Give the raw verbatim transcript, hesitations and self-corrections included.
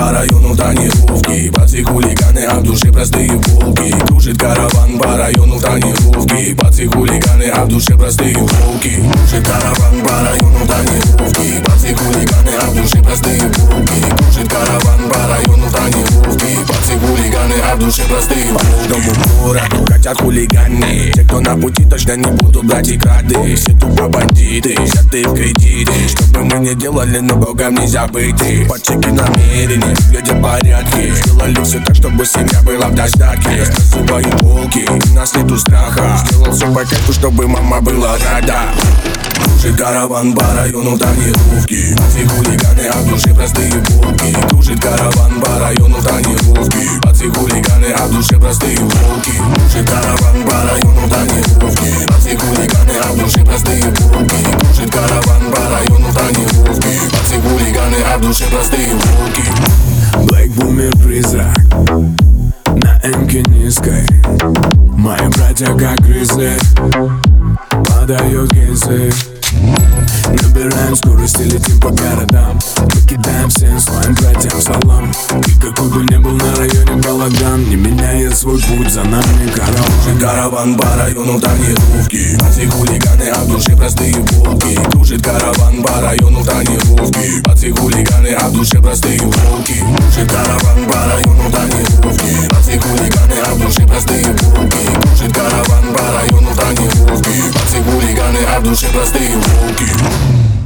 по району тонировки. Пацаны хулиганы, а в душе простые волки. Кружит караван по району тонировки. Пацаны хулиганы, а в душе простые волки. Кружит караван по району тонировки. Пацаны хулиганы, а в душе простые волки. Кружит караван по району тонировки. Пацаны хулиганы, а в душе простые волки. По каждому городу хотят хулиганы. Те, кто на пути, точно не будут брать и крады. Все тупо бандиты, взятые в кредиты. Что бы мы не делали, но Богом нельзя быть. Подчеки намерения, глядя порядки. Сделали все так, чтобы семья была в достатке. Рассказываю волки, нас нету страха. Сделал все по кайфу, чтобы мама была рада. Кружит караван по району тонировки. Пацаны хулиганы, а в душе простые волки. Кружит караван по району тонировки. Пацаны хулиганы, а в душе простые волки. Кружит караван по району тонировки. Пацаны хулиганы, а в душе простые волки. Кружит караван по району тонировки. Пацаны хулиганы, а в душе простые волки. Black Boomer призрак на эмке низкой. Мои братья как грызли, подают гизы. Набираем скорость и летим по городам. Покидаем всем своим братьям салам. И какой бы ни был на районе балаган, не меняет свой путь, за нами караван. Караван по району тонировки. Пацаны хулиганы, а в душе простые волки. Кружит караван по району тонировки. Пацаны хулиганы, а в душе простые волки. Кружит караван по району тонировки. Пацаны хулиганы, а в душе простые волки. Кружит караван по району тонировки. Пацаны хулиганы, а в душе простые волки.